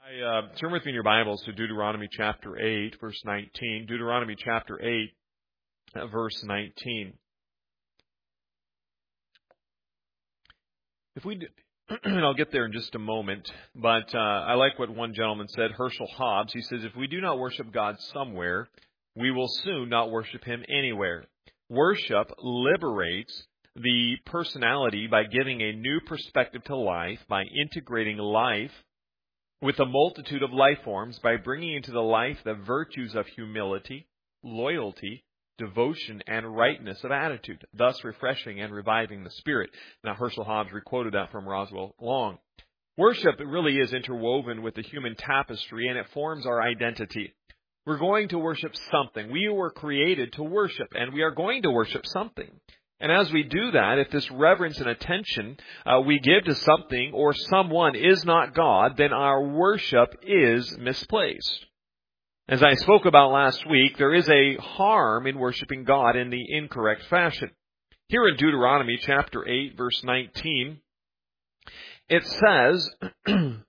Turn with me in your Bibles to Deuteronomy chapter 8, verse 19. Deuteronomy chapter 8, verse 19. And I'll get there in just a moment, but I like what one gentleman said, Herschel Hobbs. He says, if we do not worship God somewhere, we will soon not worship Him anywhere. Worship liberates the personality by giving a new perspective to life, by integrating life with a multitude of life forms, by bringing into the life the virtues of humility, loyalty, devotion, and rightness of attitude, thus refreshing and reviving the spirit. Now, Herschel Hobbs requoted that from Roswell Long. Worship really is interwoven with the human tapestry, and it forms our identity. We're going to worship something. We were created to worship, and we are going to worship something. And as we do that, if this reverence and attention we give to something or someone is not God, then our worship is misplaced. As I spoke about last week, there is a harm in worshiping God in the incorrect fashion. Here in Deuteronomy chapter 8, verse 19, it says, actually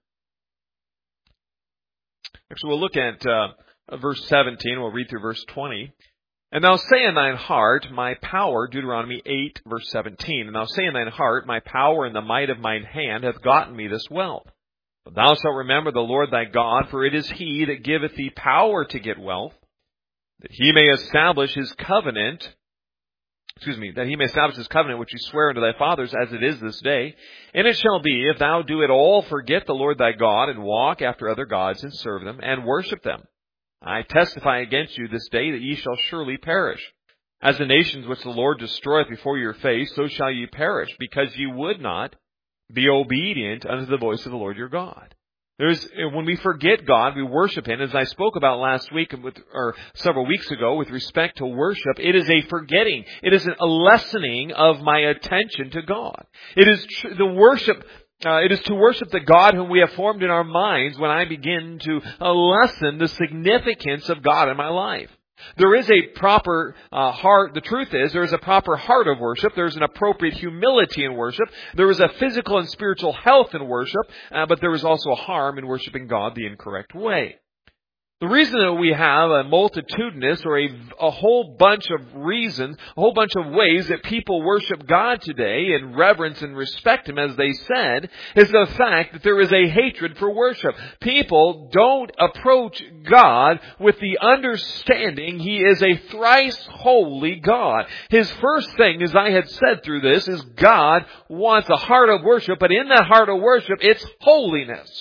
we'll look at verse 17, we'll read through verse 20. And thou say in thine heart, my power, Deuteronomy 8, verse 17, and thou say in thine heart, my power and the might of mine hand hath gotten me this wealth. But thou shalt remember the Lord thy God, for it is He that giveth thee power to get wealth, that He may establish His covenant, which He sware unto thy fathers, as it is this day. And it shall be, if thou do at all forget the Lord thy God, and walk after other gods, and serve them, and worship them, I testify against you this day that ye shall surely perish. As the nations which the Lord destroyeth before your face, so shall ye perish, because ye would not be obedient unto the voice of the Lord your God. When we forget God, we worship Him. As I spoke about last week, or several weeks ago, with respect to worship, it is a forgetting. It is a lessening of my attention to God. It is to worship the God whom we have formed in our minds when I begin to lessen the significance of God in my life. There is a proper heart. The truth is, there is a proper heart of worship. There is an appropriate humility in worship. There is a physical and spiritual health in worship, but there is also a harm in worshiping God the incorrect way. The reason that we have a multitudinous or a whole bunch of reasons, a whole bunch of ways that people worship God today and reverence and respect Him, as they said, is the fact that there is a hatred for worship. People don't approach God with the understanding He is a thrice holy God. His first thing, as I had said through this, is God wants a heart of worship, but in that heart of worship, it's holiness.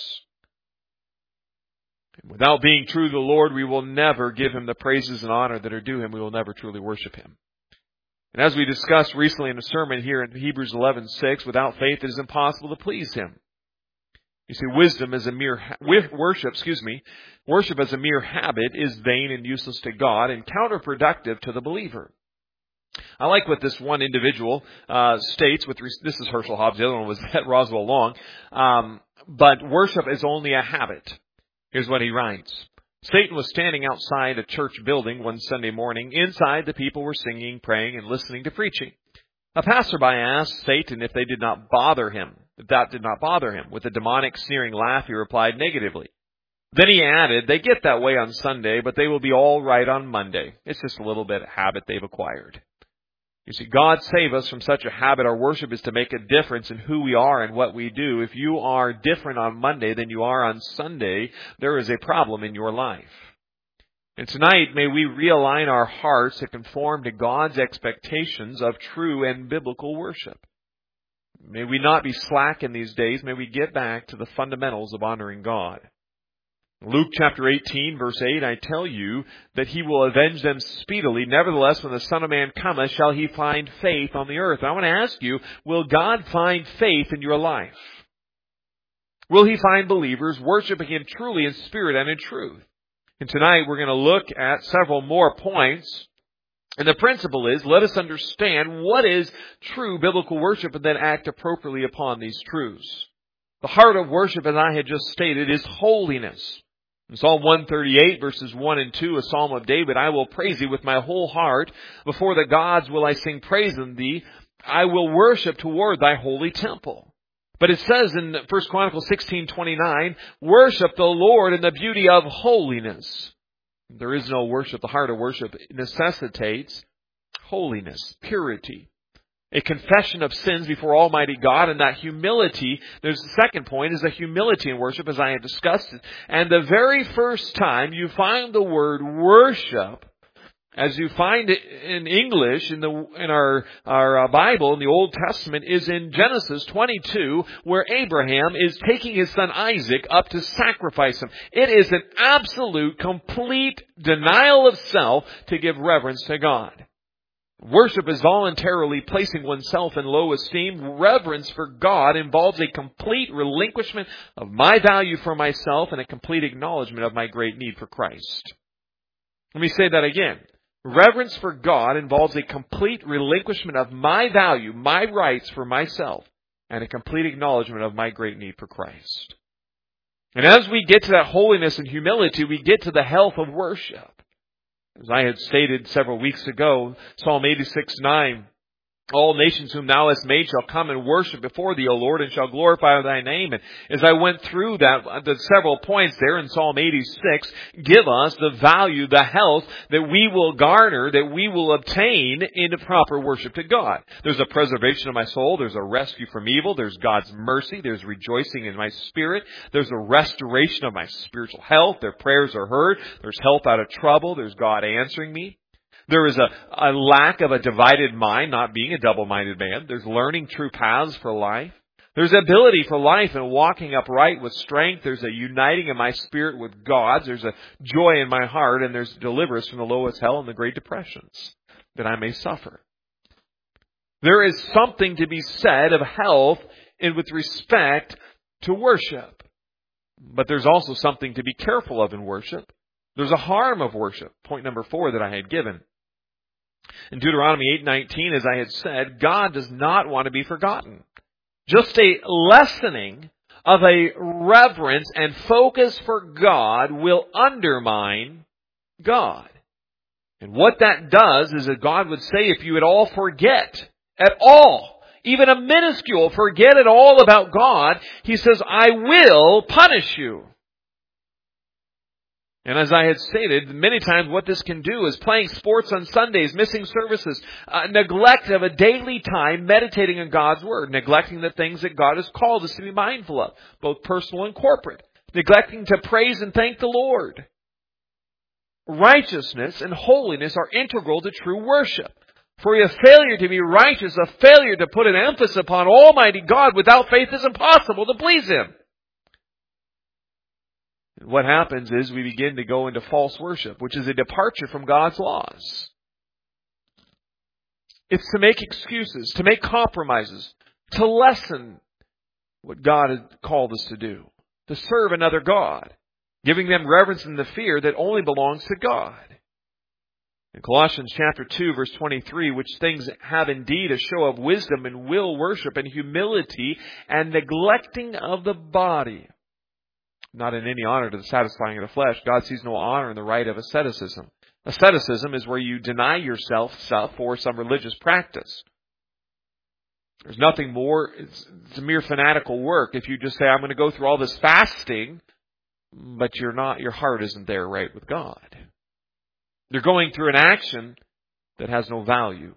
Without being true to the Lord, we will never give Him the praises and honor that are due Him. We will never truly worship Him. And as we discussed recently in a sermon here in Hebrews 11:6, without faith it is impossible to please Him. You see, worship as a mere habit is vain and useless to God and counterproductive to the believer. I like what this one individual states. This is Herschel Hobbs. The other one was at Roswell Long. But worship is only a habit. Here's what he writes. Satan was standing outside a church building one Sunday morning. Inside, the people were singing, praying, and listening to preaching. A passerby asked Satan if that did not bother him. With a demonic, sneering laugh, he replied negatively. Then he added, they get that way on Sunday, but they will be all right on Monday. It's just a little bit of habit they've acquired. You see, God save us from such a habit. Our worship is to make a difference in who we are and what we do. If you are different on Monday than you are on Sunday, there is a problem in your life. And tonight, may we realign our hearts to conform to God's expectations of true and biblical worship. May we not be slack in these days. May we get back to the fundamentals of honoring God. Luke chapter 18, verse 8, I tell you that He will avenge them speedily. Nevertheless, when the Son of Man cometh, shall He find faith on the earth? I want to ask you, will God find faith in your life? Will He find believers worshiping Him truly in spirit and in truth? And tonight we're going to look at several more points. And the principle is, let us understand what is true biblical worship and then act appropriately upon these truths. The heart of worship, as I had just stated, is holiness. In Psalm 138, verses 1 and 2, a psalm of David, I will praise Thee with my whole heart. Before the gods will I sing praise unto Thee. I will worship toward Thy holy temple. But it says in 1 Chronicles 16:29, worship the Lord in the beauty of holiness. There is no worship. The heart of worship necessitates holiness, purity. A confession of sins before Almighty God, and that humility. There's the second point, is the humility in worship, as I have discussed. And the very first time you find the word worship, as you find it in English in our Bible in the Old Testament, is in Genesis 22, where Abraham is taking his son Isaac up to sacrifice him. It is an absolute, complete denial of self to give reverence to God. Worship is voluntarily placing oneself in low esteem. Reverence for God involves a complete relinquishment of my value for myself and a complete acknowledgement of my great need for Christ. Let me say that again. Reverence for God involves a complete relinquishment of my value, my rights for myself, and a complete acknowledgement of my great need for Christ. And as we get to that holiness and humility, we get to the health of worship. As I had stated several weeks ago, Psalm 86:9, all nations whom thou hast made shall come and worship before thee, O Lord, and shall glorify thy name. And as I went through that, the several points there in Psalm 86 give us the value, the health that we will garner, that we will obtain in proper worship to God. There's a preservation of my soul. There's a rescue from evil. There's God's mercy. There's rejoicing in my spirit. There's a restoration of my spiritual health. Their prayers are heard. There's help out of trouble. There's God answering me. There is a lack of a divided mind, not being a double-minded man. There's learning true paths for life. There's ability for life and walking upright with strength. There's a uniting of my spirit with God's. There's a joy in my heart, and there's deliverance from the lowest hell and the great depressions that I may suffer. There is something to be said of health with respect to worship. But there's also something to be careful of in worship. There's a harm of worship. Point number 4 that I had given. In Deuteronomy 8:19, as I had said, God does not want to be forgotten. Just a lessening of a reverence and focus for God will undermine God. And what that does is that God would say, if you at all forget, at all, even a minuscule, forget it all about God, He says, I will punish you. And as I had stated, many times what this can do is playing sports on Sundays, missing services, neglect of a daily time meditating on God's Word, neglecting the things that God has called us to be mindful of, both personal and corporate, neglecting to praise and thank the Lord. Righteousness and holiness are integral to true worship. For a failure to be righteous, a failure to put an emphasis upon Almighty God without faith is impossible to please Him. What happens is we begin to go into false worship, which is a departure from God's laws. It's to make excuses, to make compromises, to lessen what God has called us to do, to serve another God, giving them reverence and the fear that only belongs to God. In Colossians chapter 2, verse 23, which things have indeed a show of wisdom and will worship and humility and neglecting of the body, not in any honor to the satisfying of the flesh. God sees no honor in the rite of asceticism. Asceticism is where you deny yourself for some religious practice. There's nothing more. It's a mere fanatical work. If you just say, I'm going to go through all this fasting, but your heart isn't there right with God. You're going through an action that has no value.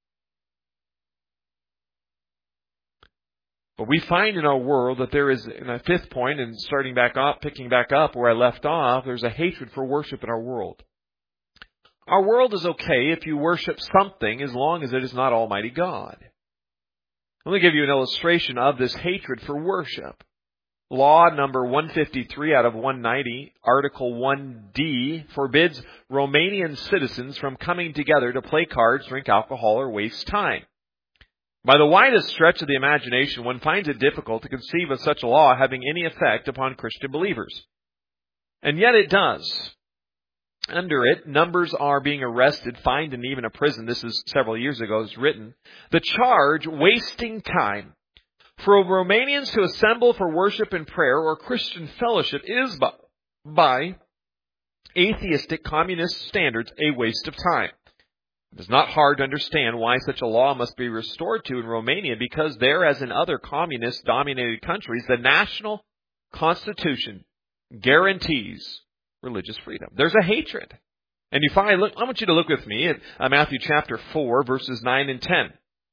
But we find in our world that there is, in a fifth point, and picking back up where I left off, there's a hatred for worship in our world. Our world is okay if you worship something as long as it is not Almighty God. Let me give you an illustration of this hatred for worship. Law number 153 out of 190, Article 1D, forbids Romanian citizens from coming together to play cards, drink alcohol, or waste time. By the widest stretch of the imagination, one finds it difficult to conceive of such a law having any effect upon Christian believers. And yet it does. Under it, numbers are being arrested, fined, and even imprisoned. This is several years ago, it's written. The charge, wasting time, for Romanians to assemble for worship and prayer or Christian fellowship is by atheistic communist standards a waste of time. It is not hard to understand why such a law must be restored to in Romania, because there, as in other communist-dominated countries, the national constitution guarantees religious freedom. There's a hatred. And you find, I want you to look with me at Matthew chapter 4, verses 9 and 10.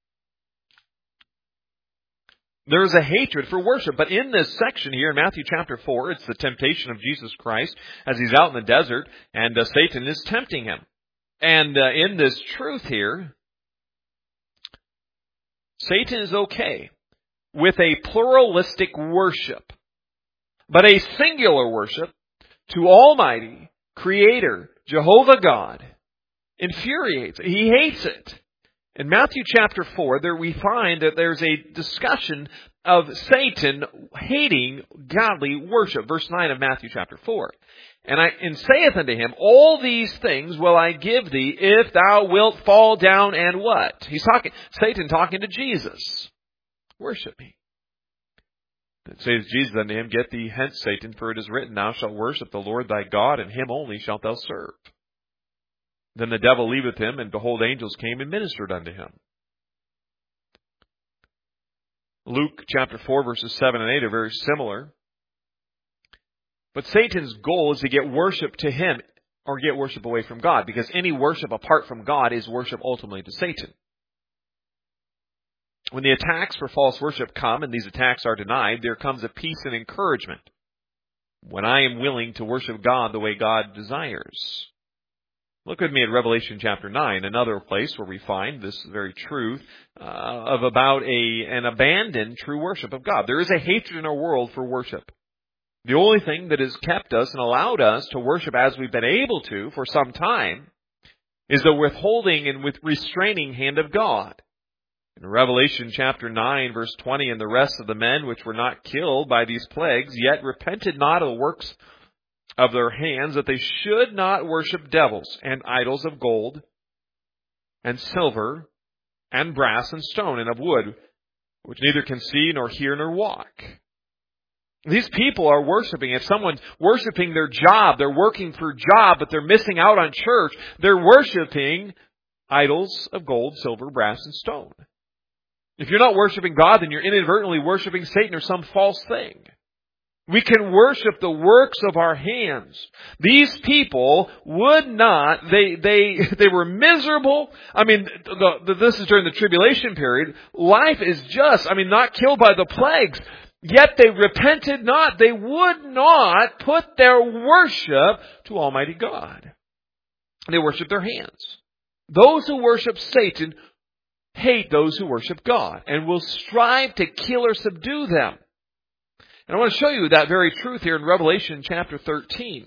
There is a hatred for worship. But in this section here in Matthew chapter 4, it's the temptation of Jesus Christ as he's out in the desert, and Satan is tempting him. And in this truth here, Satan is okay with a pluralistic worship, but a singular worship to Almighty Creator Jehovah God infuriates. He hates it. In Matthew chapter 4, there we find that there's a discussion of Satan hating godly worship. Verse 9 of Matthew chapter 4. And saith unto him, all these things will I give thee, if thou wilt fall down and what? Satan talking to Jesus. Worship me. It says Jesus unto him, get thee hence, Satan, for it is written, thou shalt worship the Lord thy God, and him only shalt thou serve. Then the devil leaveth him, and behold, angels came and ministered unto him. Luke chapter 4, verses 7 and 8 are very similar. But Satan's goal is to get worship to him, or get worship away from God, because any worship apart from God is worship ultimately to Satan. When the attacks for false worship come, and these attacks are denied, there comes a peace and encouragement. When I am willing to worship God the way God desires. Look with me at Revelation chapter 9, another place where we find this very truth about an abandoned true worship of God. There is a hatred in our world for worship. The only thing that has kept us and allowed us to worship as we've been able to for some time is the withholding and restraining hand of God. In Revelation chapter 9, verse 20, and the rest of the men which were not killed by these plagues, yet repented not of the works of their hands, that they should not worship devils and idols of gold and silver and brass and stone and of wood, which neither can see nor hear nor walk. These people are worshiping. If someone's worshiping their job, they're working for a job, but they're missing out on church, they're worshiping idols of gold, silver, brass, and stone. If you're not worshiping God, then you're inadvertently worshiping Satan or some false thing. We can worship the works of our hands. These people would not, they were miserable. I mean, this is during the tribulation period. Life is just, not killed by the plagues. Yet they repented not. They would not put their worship to Almighty God. They worship their hands. Those who worship Satan hate those who worship God and will strive to kill or subdue them. And I want to show you that very truth here in Revelation chapter 13.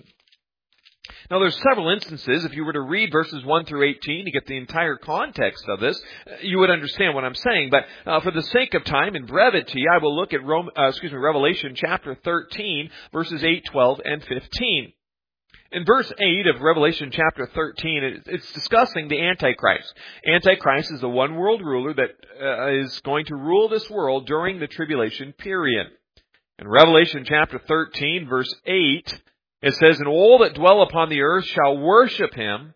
Now there's several instances. If you were to read verses 1 through 18 to get the entire context of this, you would understand what I'm saying. But for the sake of time and brevity, I will look at Revelation chapter 13, verses 8, 12, and 15. In verse 8 of Revelation chapter 13, it's discussing the Antichrist. Antichrist is the one world ruler that is going to rule this world during the tribulation period. In Revelation chapter 13, verse 8, it says, and all that dwell upon the earth shall worship him,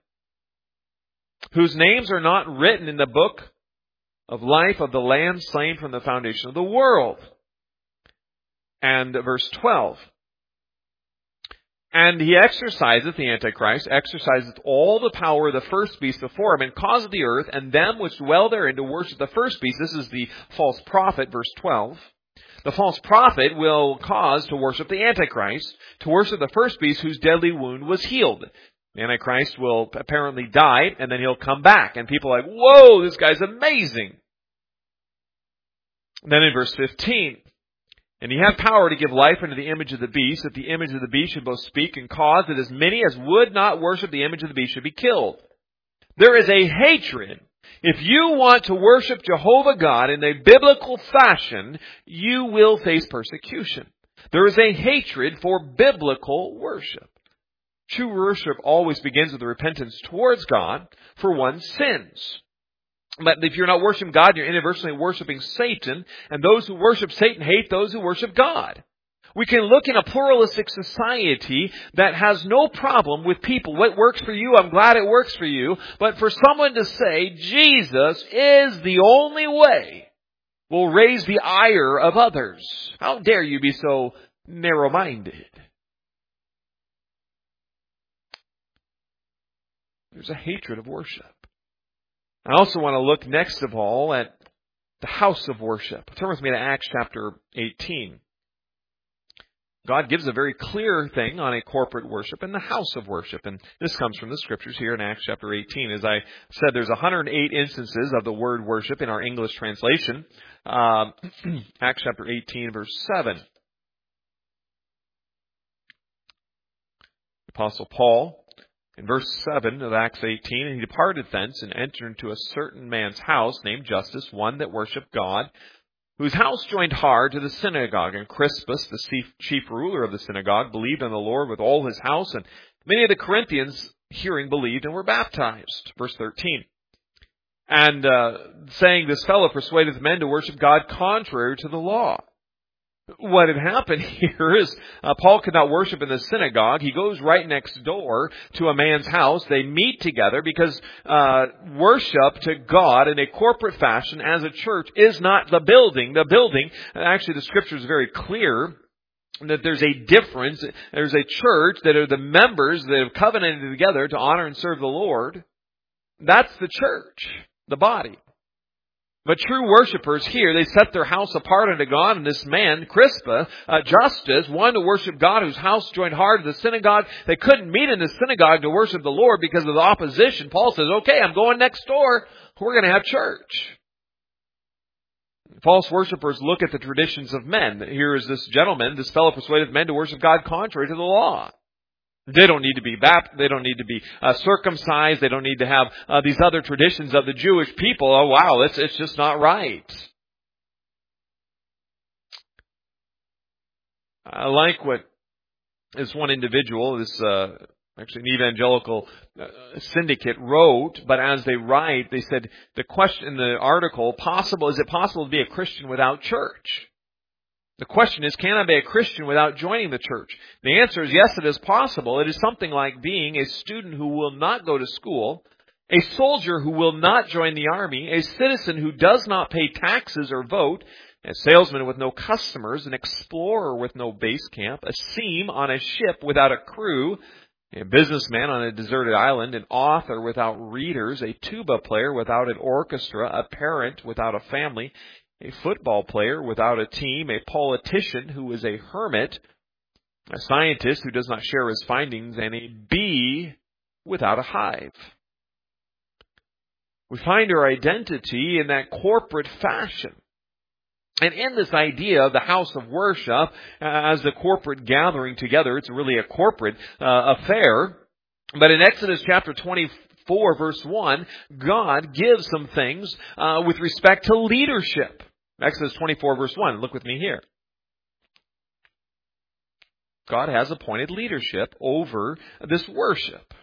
whose names are not written in the book of life of the Lamb slain from the foundation of the world. And verse 12, and he exerciseth, the Antichrist, exerciseth all the power of the first beast before him, and causeth the earth and them which dwell therein to worship the first beast. This is the false prophet, verse 12. The false prophet will cause to worship the Antichrist, to worship the first beast whose deadly wound was healed. The Antichrist will apparently die, and then he'll come back. And people are like, whoa, this guy's amazing. And then in verse 15, and he had power to give life unto the image of the beast, that the image of the beast should both speak and cause that as many as would not worship the image of the beast should be killed. There is a hatred. If you want to worship Jehovah God in a biblical fashion, you will face persecution. There is a hatred for biblical worship. True worship always begins with a repentance towards God for one's sins. But if you're not worshiping God, you're inadvertently worshiping Satan, and those who worship Satan hate those who worship God. We can look in a pluralistic society that has no problem with people. What works for you, I'm glad it works for you. But for someone to say Jesus is the only way will raise the ire of others. How dare you be so narrow-minded? There's a hatred of worship. I also want to look next of all at the house of worship. Turn with me to Acts chapter 18. God gives a very clear thing on a corporate worship and the house of worship. And this comes from the scriptures here in Acts chapter 18. As I said, there's 108 instances of the word worship in our English translation. Acts chapter 18, verse 7. Apostle Paul, in verse 7 of Acts 18, and he departed thence and entered into a certain man's house named Justus, one that worshipped God, whose house joined hard to the synagogue. And Crispus, the chief ruler of the synagogue, believed on the Lord with all his house, and many of the Corinthians, hearing, believed and were baptized. Verse 13. And saying, this fellow persuadeth men to worship God contrary to the law. What had happened here is Paul could not worship in the synagogue. He goes right next door to a man's house. They meet together because worship to God in a corporate fashion as a church is not the building. The building, actually the scripture is very clear that there's a difference. There's a church that are the members that have covenanted together to honor and serve the Lord. That's the church, the body. But true worshipers here, they set their house apart unto God, and this man, Crispus, Justus, wanted to worship God, whose house joined hard to the synagogue. They couldn't meet in the synagogue to worship the Lord because of the opposition. Paul says, okay, I'm going next door. We're going to have church. False worshipers look at the traditions of men. Here is this gentleman, this fellow persuadeth men to worship God contrary to the law. They don't need to be baptized. They don't need to be circumcised. They don't need to have these other traditions of the Jewish people. Oh, wow, it's just not right. I like what this one individual, actually an evangelical syndicate wrote, but as they write, they said the question in the article, is it possible to be a Christian without church? The question is, can I be a Christian without joining the church? The answer is yes, it is possible. It is something like being a student who will not go to school, a soldier who will not join the army, a citizen who does not pay taxes or vote, a salesman with no customers, an explorer with no base camp, a seam on a ship without a crew, a businessman on a deserted island, an author without readers, a tuba player without an orchestra, a parent without a family, a football player without a team, a politician who is a hermit, a scientist who does not share his findings, and a bee without a hive. We find our identity in that corporate fashion. And in this idea of the house of worship, as the corporate gathering together, it's really a corporate affair. But in Exodus chapter 24, verse 1, God gives some things with respect to leadership. Exodus 24, verse 1. Look with me here. God has appointed leadership over this worship.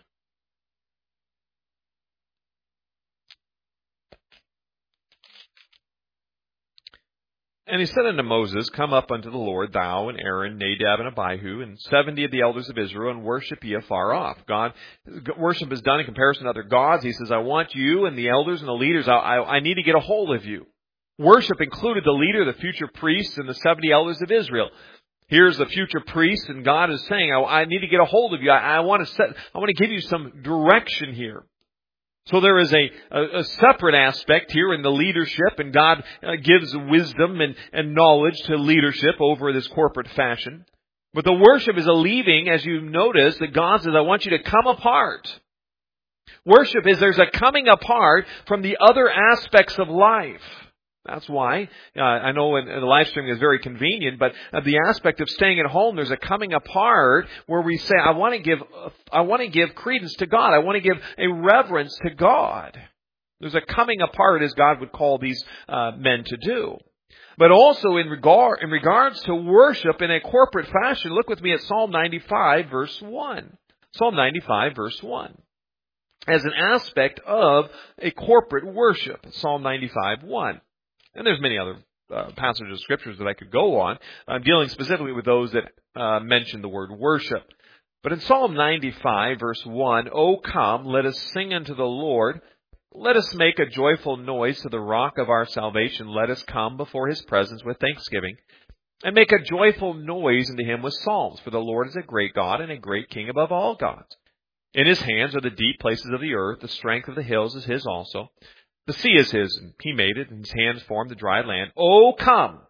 And he said unto Moses, come up unto the Lord, thou and Aaron, Nadab and Abihu, and 70 of the elders of Israel, and worship ye afar off. Worship is done in comparison to other gods. He says, I want you and the elders and the leaders. I need to get a hold of you. Worship included the leader, the future priests, and the 70 elders of Israel. Here's the future priest, and God is saying, I need to get a hold of you. I want to give you some direction here. So there is a separate aspect here in the leadership, and God gives wisdom and knowledge to leadership over this corporate fashion. But the worship is a leaving, as you notice, that God says, I want you to come apart. Worship is there's a coming apart from the other aspects of life. That's why, I know in the live streaming is very convenient, but the aspect of staying at home, there's a coming apart where we say, I want to give credence to God. I want to give a reverence to God. There's a coming apart, as God would call these men to do. But also in regards to worship in a corporate fashion, look with me at Psalm 95, verse 1. Psalm 95, verse 1. As an aspect of a corporate worship, Psalm 95, 1. And there's many other passages of scriptures that I could go on. I'm dealing specifically with those that mention the word worship. But in Psalm 95, verse 1, O come, let us sing unto the Lord. Let us make a joyful noise to the rock of our salvation. Let us come before his presence with thanksgiving, and make a joyful noise unto him with psalms. For the Lord is a great God and a great King above all gods. In his hands are the deep places of the earth. The strength of the hills is his also. The sea is his, and he made it, and his hands formed the dry land. O come,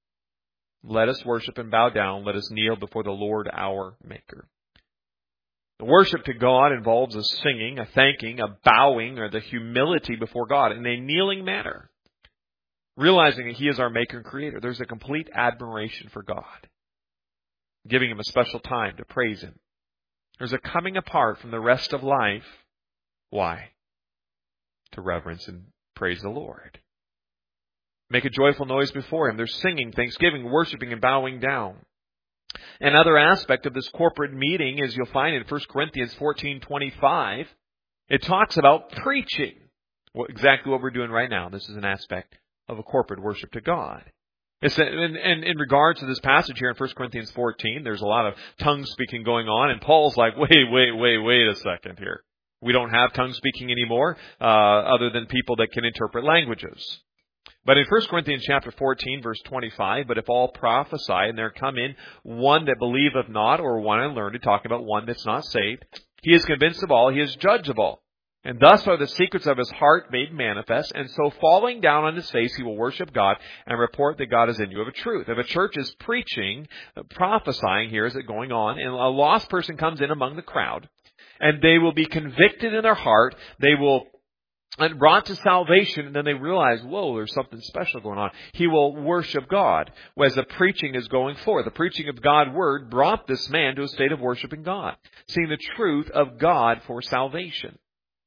let us worship and bow down. Let us kneel before the Lord our Maker. The worship to God involves a singing, a thanking, a bowing, or the humility before God in a kneeling manner. Realizing that he is our Maker and Creator, there's a complete admiration for God. Giving him a special time to praise him. There's a coming apart from the rest of life. Why? To reverence and praise the Lord. Make a joyful noise before him. There's singing, thanksgiving, worshiping, and bowing down. Another aspect of this corporate meeting, as you'll find in 1 Corinthians 14:25, it talks about preaching. Exactly what we're doing right now. This is an aspect of a corporate worship to God. And in regards to this passage here in 1 Corinthians 14, there's a lot of tongue speaking going on, and Paul's like, wait a second here. We don't have tongue speaking anymore, other than people that can interpret languages. But in 1 Corinthians chapter 14, verse 25, but if all prophesy, and there come in one that believeth not, or one unlearned, talking about one that's not saved, he is convinced of all, he is judge of all. And thus are the secrets of his heart made manifest, and so falling down on his face, he will worship God and report that God is in you of a truth. If a church is preaching, prophesying here, is it going on, and a lost person comes in among the crowd, and they will be convicted in their heart, they will and brought to salvation, and then they realize, whoa, there's something special going on. He will worship God as the preaching is going forth. The preaching of God's word brought this man to a state of worshiping God, seeing the truth of God for salvation.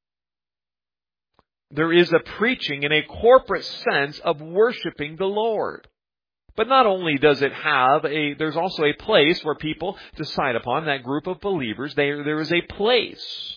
There is a preaching in a corporate sense of worshiping the Lord. But not only does it have there's also a place where people decide upon, that group of believers. There is a place.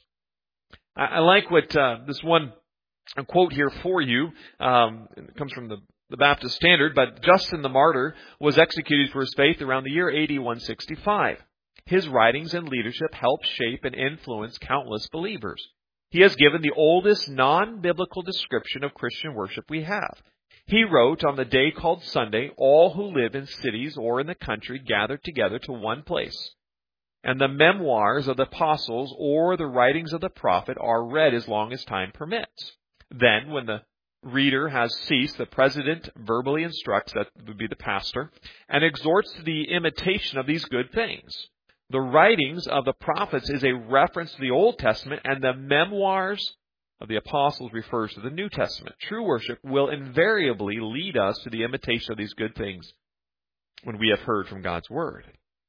I like what this one quote here for you. It comes from the Baptist Standard, but Justin the Martyr was executed for his faith around the year AD 165. His writings and leadership helped shape and influence countless believers. He has given the oldest non-biblical description of Christian worship we have. He wrote, on the day called Sunday, all who live in cities or in the country gathered together to one place. And the memoirs of the apostles or the writings of the prophet are read as long as time permits. Then, when the reader has ceased, the president verbally instructs, that would be the pastor, and exhorts to the imitation of these good things. The writings of the prophets is a reference to the Old Testament, and the memoirs of the apostles refers to the New Testament. True worship will invariably lead us to the imitation of these good things when we have heard from God's Word.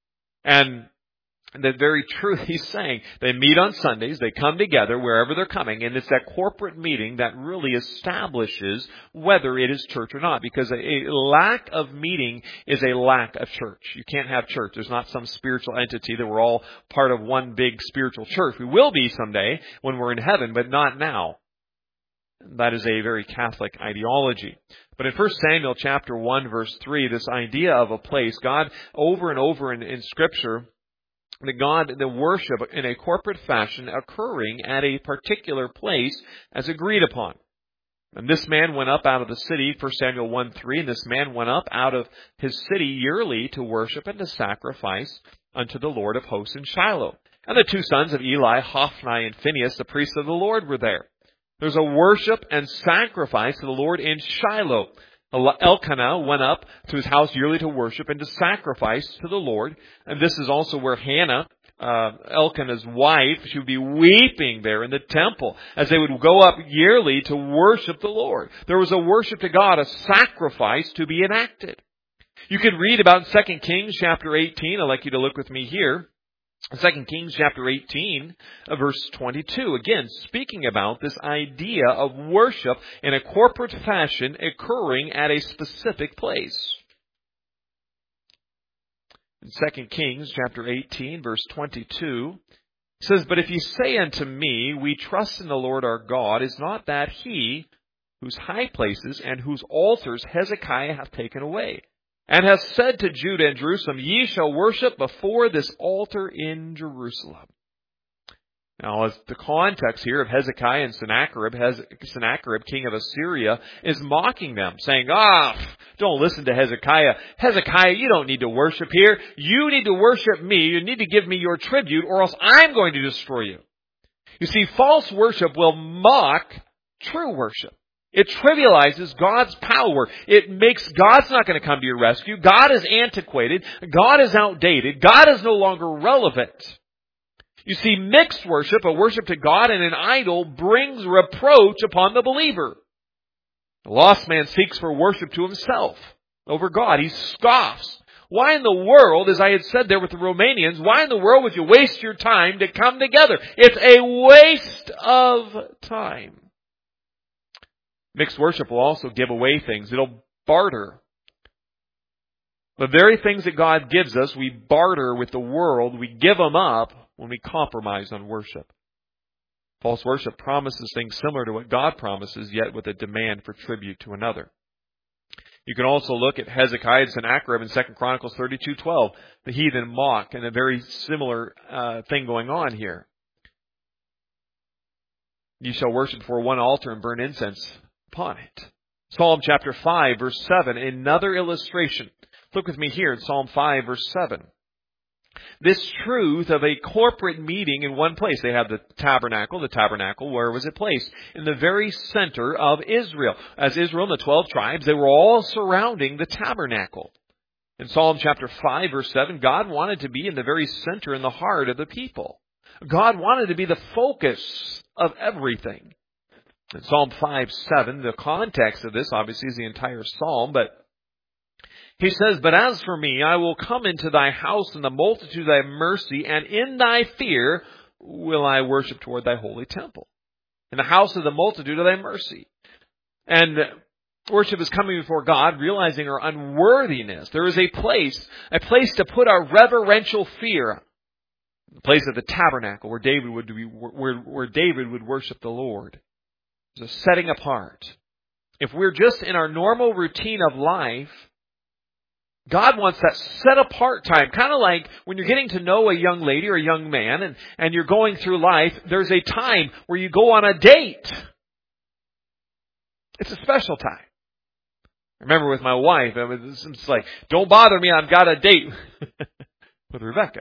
And the very truth he's saying, they meet on Sundays, they come together wherever they're coming, and it's that corporate meeting that really establishes whether it is church or not, because a lack of meeting is a lack of church. You can't have church. There's not some spiritual entity that we're all part of one big spiritual church. We will be someday when we're in heaven, but not now. That is a very Catholic ideology. But in 1 Samuel chapter 1, verse 3, this idea of a place, God over and over in Scripture, the worship in a corporate fashion occurring at a particular place as agreed upon. And this man went up out of the city, 1 Samuel 1:3, and this man went up out of his city yearly to worship and to sacrifice unto the Lord of hosts in Shiloh. And the two sons of Eli, Hophni and Phinehas, the priests of the Lord, were there. There's a worship and sacrifice to the Lord in Shiloh. Elkanah went up to his house yearly to worship and to sacrifice to the Lord. And this is also where Hannah, Elkanah's wife, she would be weeping there in the temple as they would go up yearly to worship the Lord. There was a worship to God, a sacrifice to be enacted. You could read about 2 Kings chapter 18. I'd like you to look with me here. 2 Kings chapter 18, verse 22, again, speaking about this idea of worship in a corporate fashion occurring at a specific place. In 2 Kings chapter 18, verse 22, it says, But if ye say unto me, We trust in the Lord our God, is not that He whose high places and whose altars Hezekiah hath taken away, and hath said to Judah and Jerusalem, Ye shall worship before this altar in Jerusalem. Now, as the context here of Hezekiah and Sennacherib, king of Assyria, is mocking them, saying, don't listen to Hezekiah. Hezekiah, you don't need to worship here. You need to worship me. You need to give me your tribute, or else I'm going to destroy you. You see, false worship will mock true worship. It trivializes God's power. It makes God's not going to come to your rescue. God is antiquated. God is outdated. God is no longer relevant. You see, mixed worship, a worship to God and an idol, brings reproach upon the believer. The lost man seeks for worship to himself over God. He scoffs. Why in the world, as I had said there with the Romanians, why in the world would you waste your time to come together? It's a waste of time. Mixed worship will also give away things. It'll barter. The very things that God gives us, we barter with the world. We give them up when we compromise on worship. False worship promises things similar to what God promises, yet with a demand for tribute to another. You can also look at Hezekiah and Sennacherib in 2 Chronicles 32:12. The heathen mock, and a very similar thing going on here. You shall worship before one altar and burn incense upon it. Psalm chapter 5, verse 7, another illustration. Look with me here in Psalm 5, verse 7. This truth of a corporate meeting in one place. They have the tabernacle. The tabernacle, where was it placed? In the very center of Israel. As Israel and the 12 tribes, they were all surrounding the tabernacle. In Psalm chapter 5, verse 7, God wanted to be in the very center, in the heart of the people. God wanted to be the focus of everything. In Psalm 5:7, the context of this obviously is the entire psalm, but he says, But as for me, I will come into thy house in the multitude of thy mercy, and in thy fear will I worship toward thy holy temple. In the house of the multitude of thy mercy. And worship is coming before God, realizing our unworthiness. There is a place to put our reverential fear. The place of the tabernacle where David would worship the Lord. There's a setting apart. If we're just in our normal routine of life, God wants that set apart time. Kind of like when you're getting to know a young lady or a young man and you're going through life, there's a time where you go on a date. It's a special time. I remember with my wife, it's like, don't bother me, I've got a date with Rebecca.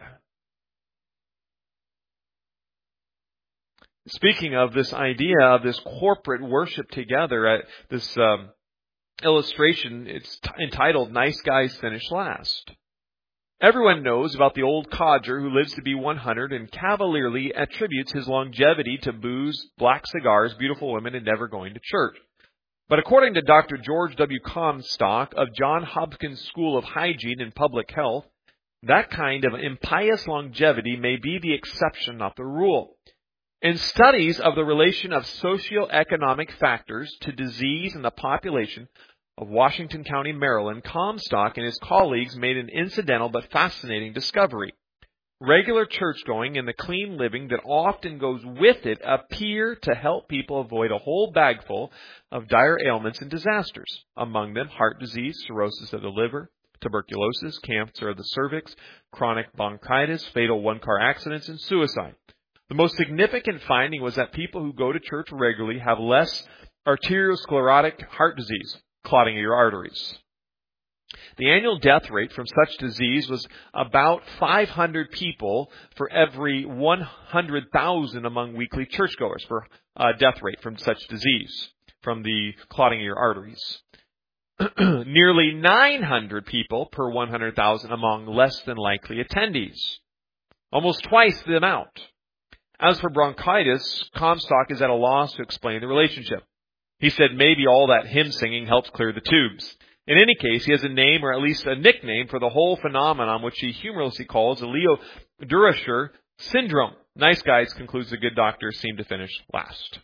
Speaking of this idea of this corporate worship together, this illustration, it's entitled, Nice Guys Finish Last. Everyone knows about the old codger who lives to be 100 and cavalierly attributes his longevity to booze, black cigars, beautiful women, and never going to church. But according to Dr. George W. Comstock of Johns Hopkins School of Hygiene and Public Health, that kind of impious longevity may be the exception, not the rule. In studies of the relation of socioeconomic factors to disease in the population of Washington County, Maryland, Comstock and his colleagues made an incidental but fascinating discovery. Regular church-going and the clean living that often goes with it appear to help people avoid a whole bagful of dire ailments and disasters. Among them, heart disease, cirrhosis of the liver, tuberculosis, cancer of the cervix, chronic bronchitis, fatal one-car accidents, and suicide. The most significant finding was that people who go to church regularly have less arteriosclerotic heart disease, clotting of your arteries. The annual death rate from such disease was about 500 people for every 100,000 among weekly churchgoers for death rate from such disease, from the clotting of your arteries. Nearly 900 people per 100,000 among less than likely attendees. Almost twice the amount. As for bronchitis, Comstock is at a loss to explain the relationship. He said maybe all that hymn singing helps clear the tubes. In any case, he has a name or at least a nickname for the whole phenomenon, which he humorously calls the Leo Durocher syndrome. Nice guys, concludes the good doctor, seem to finish last.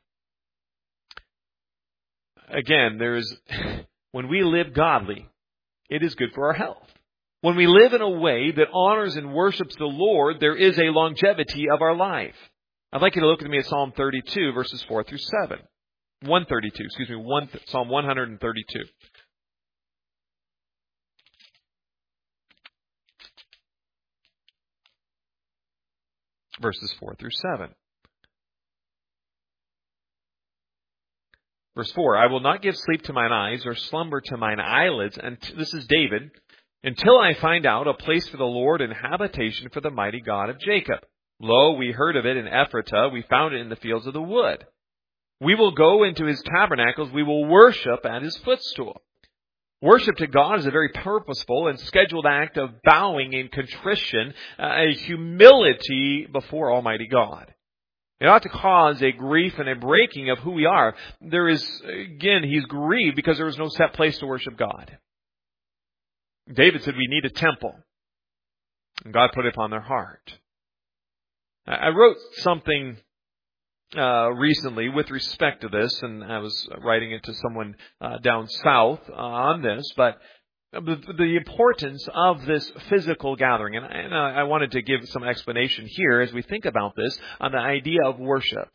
Again, when we live godly, it is good for our health. When we live in a way that honors and worships the Lord, there is a longevity of our life. I'd like you to look with me at Psalm 32, verses 4 through 7. 132, Psalm 132. Verses 4 through 7. Verse 4, I will not give sleep to mine eyes or slumber to mine eyelids, and this is David, until I find out a place for the Lord and habitation for the mighty God of Jacob. Lo, we heard of it in Ephratah, we found it in the fields of the wood. We will go into his tabernacles, we will worship at his footstool. Worship to God is a very purposeful and scheduled act of bowing in contrition, a humility before Almighty God. It ought to cause a grief and a breaking of who we are. There is, again, he's grieved because there is no set place to worship God. David said we need a temple. And God put it upon their heart. I wrote something recently with respect to this, and I was writing it to someone down south on this, but the importance of this physical gathering, and I wanted to give some explanation here as we think about this on the idea of worship.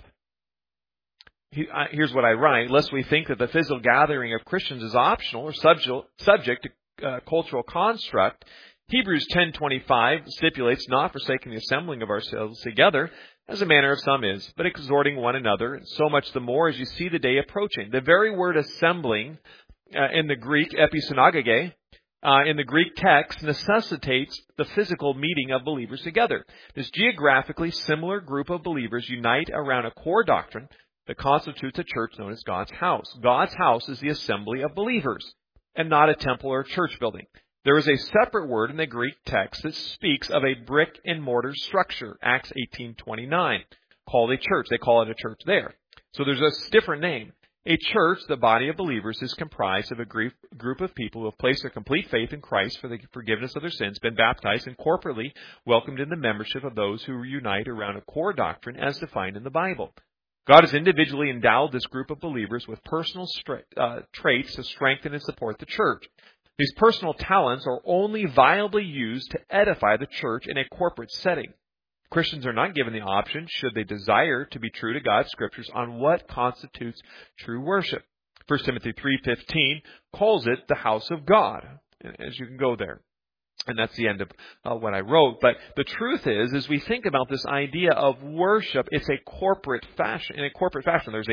Here's what I write: lest we think that the physical gathering of Christians is optional or subject to cultural construct, Hebrews 10:25 stipulates, not forsaking the assembling of ourselves together, as the manner of some is, but exhorting one another, and so much the more as you see the day approaching. The very word assembling in the Greek, episynagoge, in the Greek text, necessitates the physical meeting of believers together. This geographically similar group of believers unite around a core doctrine that constitutes a church known as God's house. God's house is the assembly of believers, and not a temple or a church building. There is a separate word in the Greek text that speaks of a brick and mortar structure, Acts 18:29, called a church. They call it a church there. So there's a different name. A church, the body of believers, is comprised of a group of people who have placed their complete faith in Christ for the forgiveness of their sins, been baptized, and corporately welcomed in the membership of those who unite around a core doctrine as defined in the Bible. God has individually endowed this group of believers with personal traits to strengthen and support the church. These personal talents are only viably used to edify the church in a corporate setting. Christians are not given the option, should they desire to be true to God's Scriptures, on what constitutes true worship. 1 Timothy 3:15 calls it the house of God, as you can go there. And that's the end of what I wrote. But the truth is, as we think about this idea of worship, it's a corporate fashion. In a corporate fashion, there's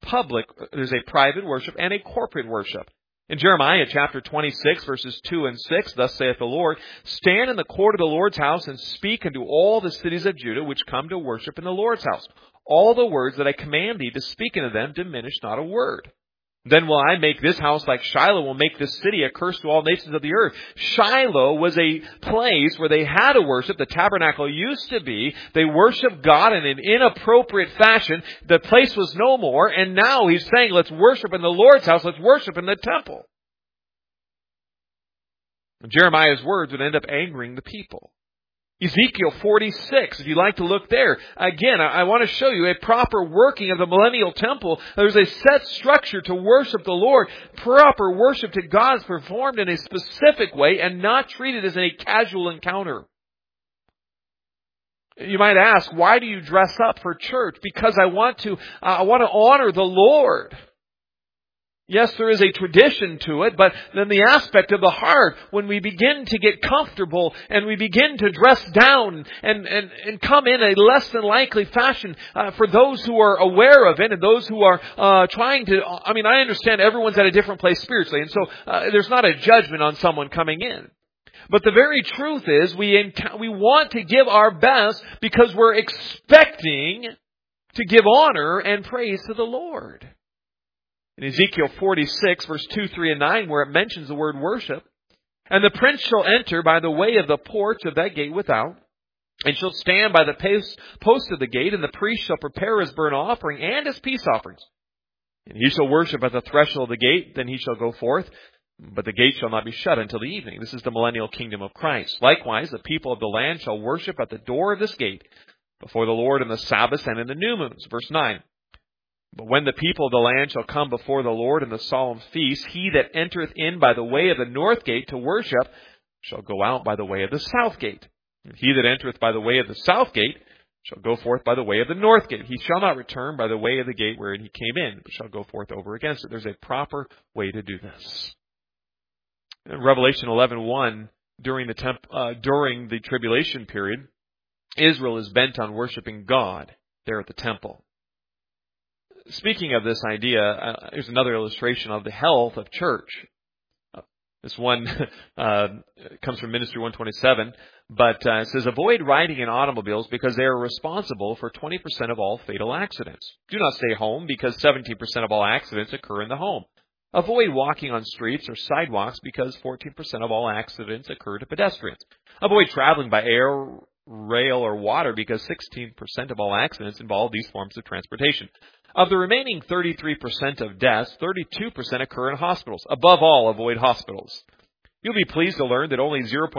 a private worship and a corporate worship. In Jeremiah chapter 26, verses 2 and 6, thus saith the Lord, stand in the court of the Lord's house and speak unto all the cities of Judah which come to worship in the Lord's house. All the words that I command thee to speak unto them, diminish not a word. Then will I make this house like Shiloh, will make this city a curse to all nations of the earth. Shiloh was a place where they had to worship. The tabernacle used to be. They worshiped God in an inappropriate fashion. The place was no more. And now he's saying, let's worship in the Lord's house. Let's worship in the temple. Jeremiah's words would end up angering the people. Ezekiel 46, if you'd like to look there. Again, I want to show you a proper working of the millennial temple. There's a set structure to worship the Lord. Proper worship to God is performed in a specific way and not treated as a casual encounter. You might ask, why do you dress up for church? Because I want to honor the Lord. Yes, there is a tradition to it, but then the aspect of the heart, when we begin to get comfortable and we begin to dress down and come in a less than likely fashion for those who are aware of it and those who are trying to, I understand everyone's at a different place spiritually, and so there's not a judgment on someone coming in. But the very truth is we want to give our best because we're expecting to give honor and praise to the Lord. In Ezekiel 46, verse 2, 3, and 9, where it mentions the word worship, and the prince shall enter by the way of the porch of that gate without, and shall stand by the post of the gate, and the priest shall prepare his burnt offering and his peace offerings. And he shall worship at the threshold of the gate, then he shall go forth, but the gate shall not be shut until the evening. This is the millennial kingdom of Christ. Likewise, the people of the land shall worship at the door of this gate, before the Lord in the Sabbaths and in the new moons. Verse 9. But when the people of the land shall come before the Lord in the solemn feast, he that entereth in by the way of the north gate to worship shall go out by the way of the south gate. And he that entereth by the way of the south gate shall go forth by the way of the north gate. He shall not return by the way of the gate wherein he came in, but shall go forth over against it. There's a proper way to do this. In Revelation 11:1, during the tribulation period, Israel is bent on worshiping God there at the temple. Speaking of this idea, here's another illustration of the health of church. This one comes from Ministry 127, but it says, avoid riding in automobiles because they are responsible for 20% of all fatal accidents. Do not stay home because 17% of all accidents occur in the home. Avoid walking on streets or sidewalks because 14% of all accidents occur to pedestrians. Avoid traveling by air, rail, or water because 16% of all accidents involve these forms of transportation. Of the remaining 33% of deaths, 32% occur in hospitals. Above all, avoid hospitals. You'll be pleased to learn that only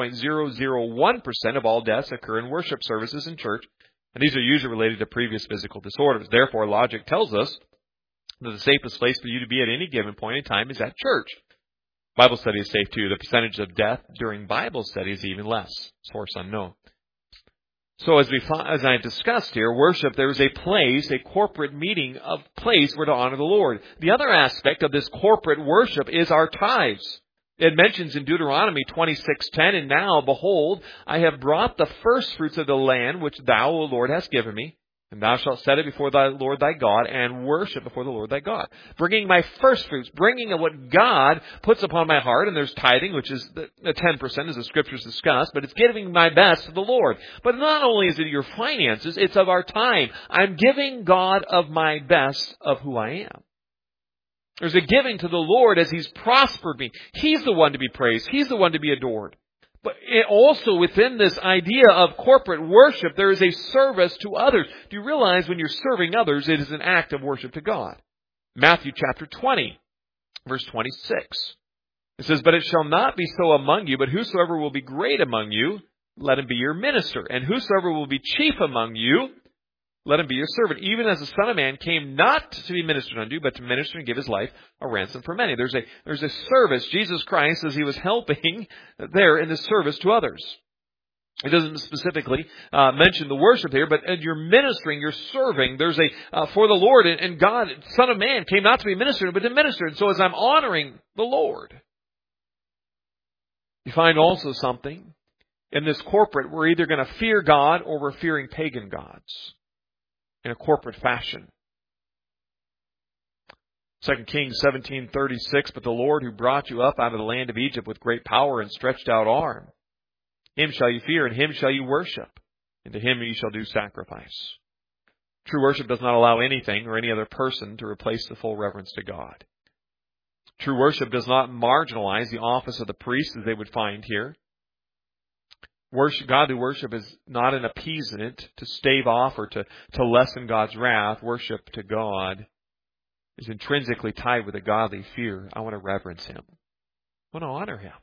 0.001% of all deaths occur in worship services in church, and these are usually related to previous physical disorders. Therefore, logic tells us that the safest place for you to be at any given point in time is at church. Bible study is safe too. The percentage of death during Bible study is even less. Source unknown. So as I discussed here, worship, there is a place, a corporate meeting of place where to honor the Lord. The other aspect of this corporate worship is our tithes. It mentions in Deuteronomy 26:10, and now, behold, I have brought the first fruits of the land which thou, O Lord, hast given me. And thou shalt set it before thy Lord thy God, and worship before the Lord thy God. Bringing my first fruits, bringing what God puts upon my heart, and there's tithing, which is the 10%, as the Scriptures discuss, but it's giving my best to the Lord. But not only is it your finances, it's of our time. I'm giving God of my best of who I am. There's a giving to the Lord as He's prospered me. He's the one to be praised. He's the one to be adored. But also within this idea of corporate worship, there is a service to others. Do you realize when you're serving others, it is an act of worship to God? Matthew chapter 20, verse 26. It says, but it shall not be so among you, but whosoever will be great among you, let him be your minister. And whosoever will be chief among you, let him be your servant, even as the Son of Man came not to be ministered unto, but to minister and give his life a ransom for many. There's a service. Jesus Christ, as He was helping there in the service to others. It doesn't specifically mention the worship here, but as you're ministering, you're serving. There's for the Lord, and God, Son of Man, came not to be ministered, but to minister. And so as I'm honoring the Lord, you find also something in this corporate. We're either going to fear God or we're fearing pagan gods. In a corporate fashion. 2 Kings 17:36, but the Lord who brought you up out of the land of Egypt with great power and stretched out arm, Him shall you fear, and Him shall you worship, and to Him you shall do sacrifice. True worship does not allow anything or any other person to replace the full reverence to God. True worship does not marginalize the office of the priest, as they would find here. Godly worship is not an appeasement to stave off or to lessen God's wrath. Worship to God is intrinsically tied with a godly fear. I want to reverence Him. I want to honor Him.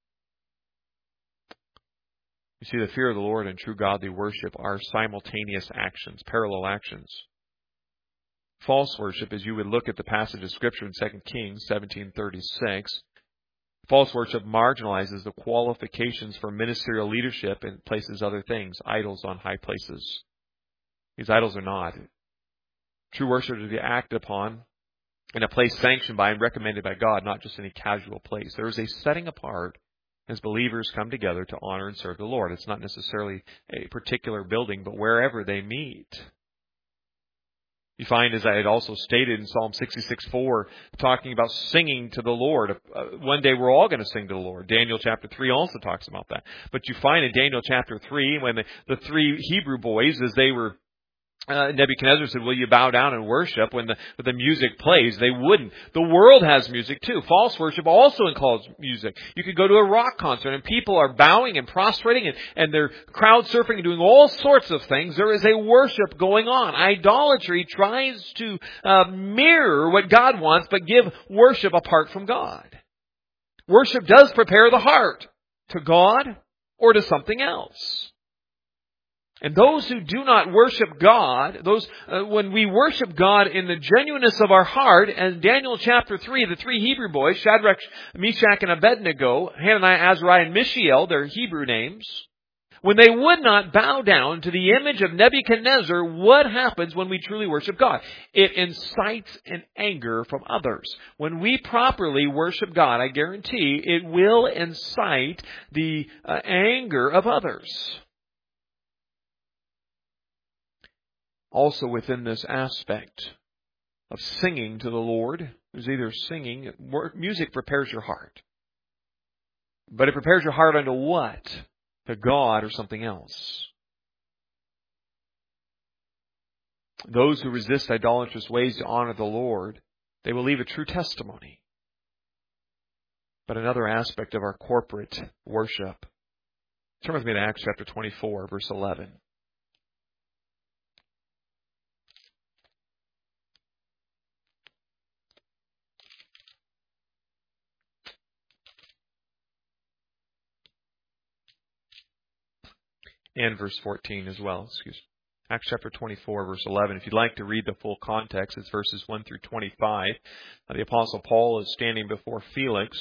You see, the fear of the Lord and true godly worship are simultaneous actions, parallel actions. False worship, as you would look at the passage of Scripture in 2 Kings 17:36, false worship marginalizes the qualifications for ministerial leadership and places other things, idols on high places. These idols are not. True worship is to be acted upon in a place sanctioned by and recommended by God, not just any casual place. There is a setting apart as believers come together to honor and serve the Lord. It's not necessarily a particular building, but wherever they meet. You find, as I had also stated in Psalm 66:4, talking about singing to the Lord. One day we're all going to sing to the Lord. Daniel chapter 3 also talks about that. But you find in Daniel chapter 3, when the three Hebrew boys, as they were, Nebuchadnezzar said, will you bow down and worship? When the music plays, they wouldn't. The world has music too. False worship also includes music. You could go to a rock concert and people are bowing and prostrating and they're crowd surfing and doing all sorts of things. There is a worship going on. Idolatry tries to mirror what God wants, but give worship apart from God. Worship does prepare the heart to God or to something else. And those who do not worship God, when we worship God in the genuineness of our heart, as Daniel chapter 3, the three Hebrew boys, Shadrach, Meshach, and Abednego, Hananiah, Azariah, and Mishael, their Hebrew names, When they would not bow down to the image of Nebuchadnezzar, what happens when we truly worship God? It incites an anger from others. When we properly worship God, I guarantee it will incite the anger of others. Also within this aspect of singing to the Lord, there's either singing, music prepares your heart. But it prepares your heart unto what? To God or something else. Those who resist idolatrous ways to honor the Lord, they will leave a true testimony. But another aspect of our corporate worship. Turn with me to Acts chapter 24, verse 11. And verse 14 as well. Acts chapter 24, verse 11. If you'd like to read the full context, it's verses 1 through 25. The Apostle Paul is standing before Felix.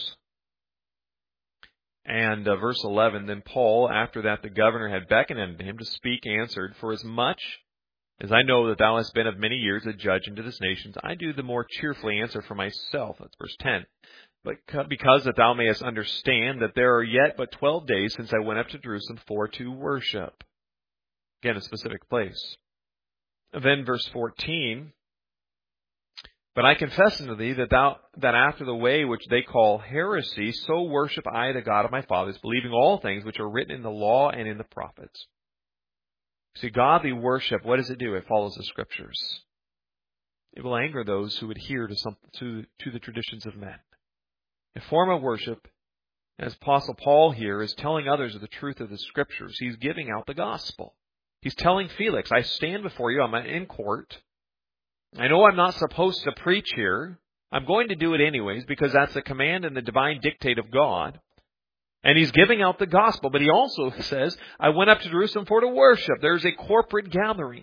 And verse 11, then Paul, after that the governor had beckoned unto him to speak, answered, For as much as I know that thou hast been of many years a judge unto this nation, I do the more cheerfully answer for myself. That's verse 10. But because that thou mayest understand that there are yet but 12 days since I went up to Jerusalem for to worship. Again, a specific place. Then verse 14, But I confess unto thee that after the way which they call heresy, so worship I the God of my fathers, believing all things which are written in the law and in the prophets. See, godly worship, what does it do? It follows the Scriptures. It will anger those who adhere to the traditions of men. A form of worship, as Apostle Paul here is telling others of the truth of the Scriptures. He's giving out the gospel. He's telling Felix, I stand before you, I'm in court. I know I'm not supposed to preach here. I'm going to do it anyways because that's the command and the divine dictate of God. And he's giving out the gospel, but he also says, I went up to Jerusalem for to worship. There's a corporate gathering.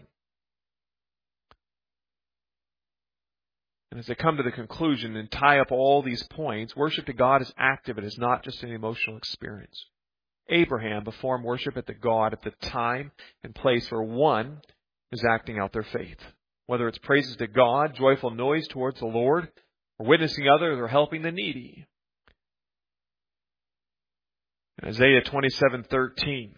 And as they come to the conclusion and tie up all these points, worship to God is active. It is not just an emotional experience. Abraham performed worship at the God at the time and place where one is acting out their faith. Whether it's praises to God, joyful noise towards the Lord, or witnessing others, or helping the needy. In Isaiah 27:13,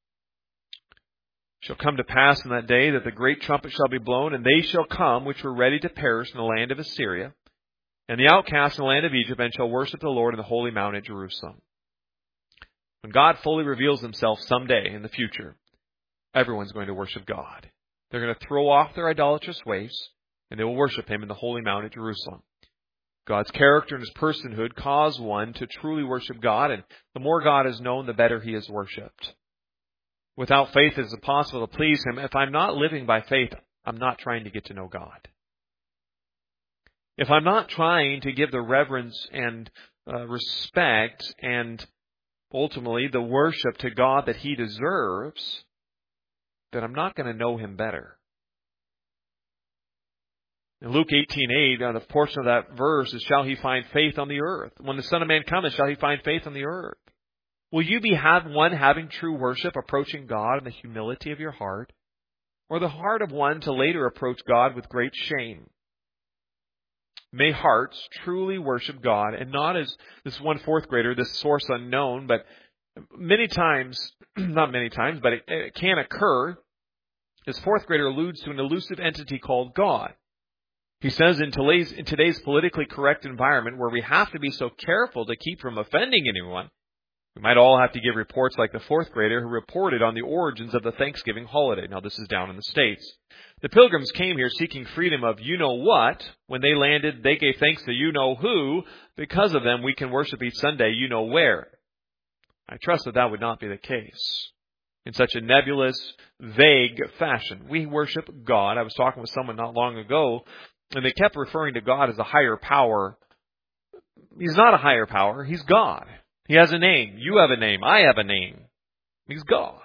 shall come to pass in that day that the great trumpet shall be blown, and they shall come which were ready to perish in the land of Assyria, and the outcasts in the land of Egypt, and shall worship the Lord in the holy mount at Jerusalem. When God fully reveals himself someday in the future, everyone's going to worship God. They're going to throw off their idolatrous ways, and they will worship him in the holy mount at Jerusalem. God's character and his personhood cause one to truly worship God, and the more God is known, the better he is worshipped. Without faith, it is impossible to please him. If I'm not living by faith, I'm not trying to get to know God. If I'm not trying to give the reverence and respect and ultimately the worship to God that he deserves, then I'm not going to know him better. In Luke 18:8, the portion of that verse is, shall he find faith on the earth? When the Son of Man cometh, shall he find faith on the earth? Will you be one having true worship, approaching God in the humility of your heart, or the heart of one to later approach God with great shame? May hearts truly worship God, and not as this one fourth grader, this source unknown, but many times, not many times, but it can occur. This fourth grader alludes to an elusive entity called God. He says in today's politically correct environment where we have to be so careful to keep from offending anyone, we might all have to give reports like the fourth grader who reported on the origins of the Thanksgiving holiday. Now, this is down in the States. The Pilgrims came here seeking freedom of you-know-what. When they landed, they gave thanks to you-know-who. Because of them, we can worship each Sunday you-know-where. I trust that would not be the case in such a nebulous, vague fashion. We worship God. I was talking with someone not long ago, and they kept referring to God as a higher power. He's not a higher power. He's God. He has a name. You have a name. I have a name. He's God.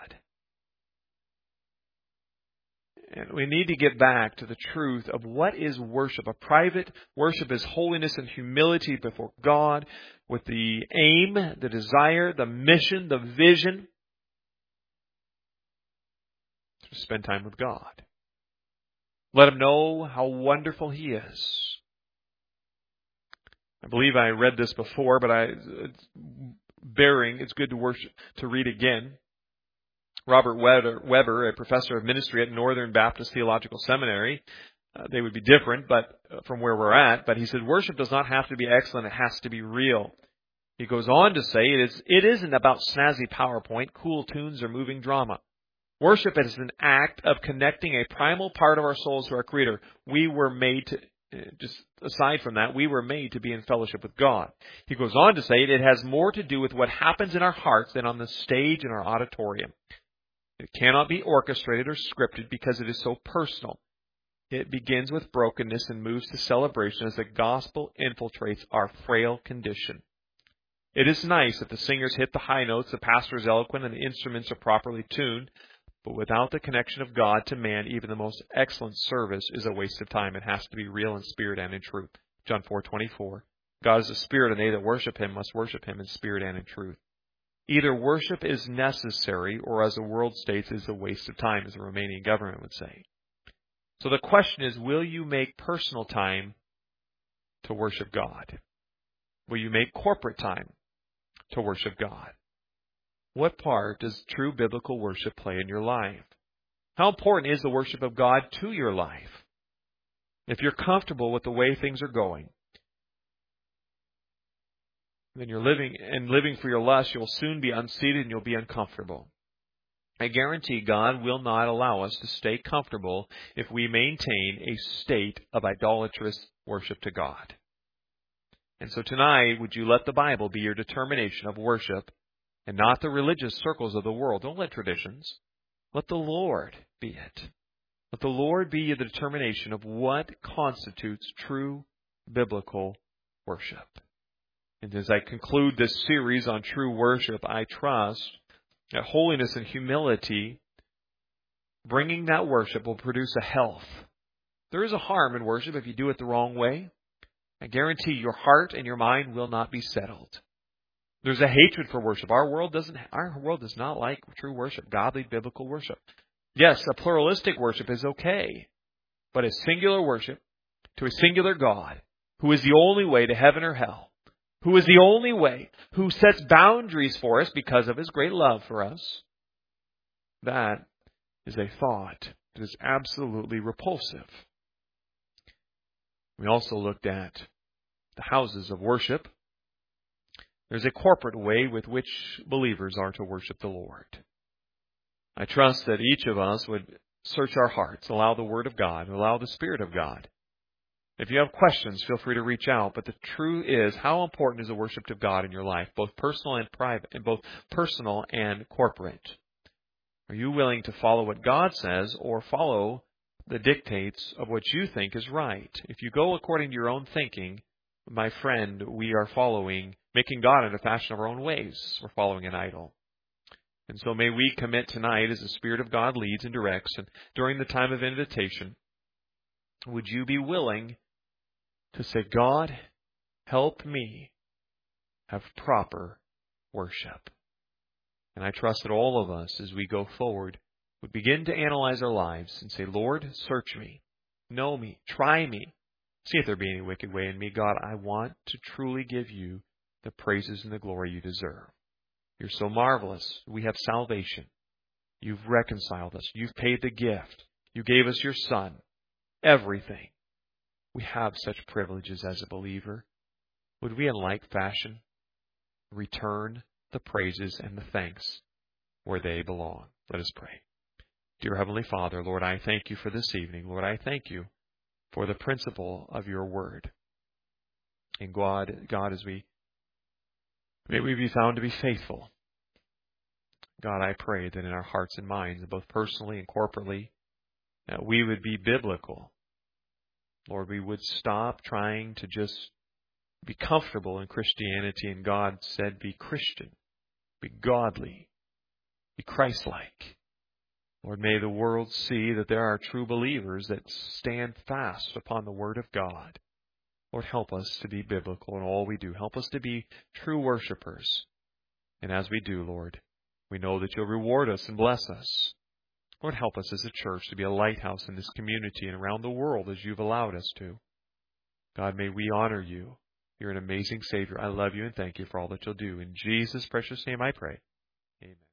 And we need to get back to the truth of what is worship. A private worship is holiness and humility before God with the aim, the desire, the mission, the vision Spend time with God. Let Him know how wonderful He is. I believe I read this before, but it's good to read again. Robert Weber, a professor of ministry at Northern Baptist Theological Seminary, they would be different, but from where we're at. But he said, worship does not have to be excellent; it has to be real. He goes on to say, it isn't about snazzy PowerPoint, cool tunes, or moving drama. Worship is an act of connecting a primal part of our souls to our Creator. We were made to. Just aside from that, we were made to be in fellowship with God. He goes on to say it has more to do with what happens in our hearts than on the stage in our auditorium. It cannot be orchestrated or scripted because it is so personal. It begins with brokenness and moves to celebration as the gospel infiltrates our frail condition. It is nice that the singers hit the high notes, the pastor is eloquent, and the instruments are properly tuned. But without the connection of God to man, even the most excellent service is a waste of time. It has to be real in spirit and in truth. John 4:24. God is a spirit, and they that worship Him must worship Him in spirit and in truth. Either worship is necessary, or as the world states, is a waste of time, as the Romanian government would say. So the question is, will you make personal time to worship God? Will you make corporate time to worship God? What part does true biblical worship play in your life? How important is the worship of God to your life? If you're comfortable with the way things are going, then you're living for your lust, you'll soon be unseated and you'll be uncomfortable. I guarantee God will not allow us to stay comfortable if we maintain a state of idolatrous worship to God. And so tonight, would you let the Bible be your determination of worship and not the religious circles of the world? Don't let traditions. Let the Lord be it. Let the Lord be the determination of what constitutes true biblical worship. And as I conclude this series on true worship, I trust that holiness and humility, bringing that worship, will produce a health. There is a harm in worship if you do it the wrong way. I guarantee your heart and your mind will not be settled. There's a hatred for worship. Our world does not like true worship, godly biblical worship. Yes, a pluralistic worship is okay, but a singular worship to a singular God, who is the only way to heaven or hell, who is the only way, who sets boundaries for us because of His great love for us, that is a thought that is absolutely repulsive. We also looked at the houses of worship. There's a corporate way with which believers are to worship the Lord. I trust that each of us would search our hearts, allow the Word of God, allow the Spirit of God. If you have questions, feel free to reach out. But the truth is, how important is the worship to God in your life, both personal and private, and both personal and corporate? Are you willing to follow what God says or follow the dictates of what you think is right? If you go according to your own thinking, my friend, we are making God in a fashion of our own ways. We're following an idol. And so may we commit tonight as the Spirit of God leads and directs, and during the time of invitation, would you be willing to say, God, help me have proper worship? And I trust that all of us, as we go forward, would begin to analyze our lives and say, Lord, search me, know me, try me, see if there be any wicked way in me. God, I want to truly give you the praises and the glory you deserve. You're so marvelous. We have salvation. You've reconciled us. You've paid the gift. You gave us your Son. Everything. We have such privileges as a believer. Would we in like fashion return the praises and the thanks where they belong? Let us pray. Dear Heavenly Father, Lord, I thank you for this evening. Lord, I thank you for the principle of your word. And God, may we be found to be faithful. God, I pray that in our hearts and minds, both personally and corporately, that we would be biblical. Lord, we would stop trying to just be comfortable in Christianity, and God said, be Christian, be godly, be Christ-like. Lord, may the world see that there are true believers that stand fast upon the Word of God. Lord, help us to be biblical in all we do. Help us to be true worshipers. And as we do, Lord, we know that you'll reward us and bless us. Lord, help us as a church to be a lighthouse in this community and around the world as you've allowed us to. God, may we honor you. You're an amazing Savior. I love you and thank you for all that you'll do. In Jesus' precious name I pray. Amen.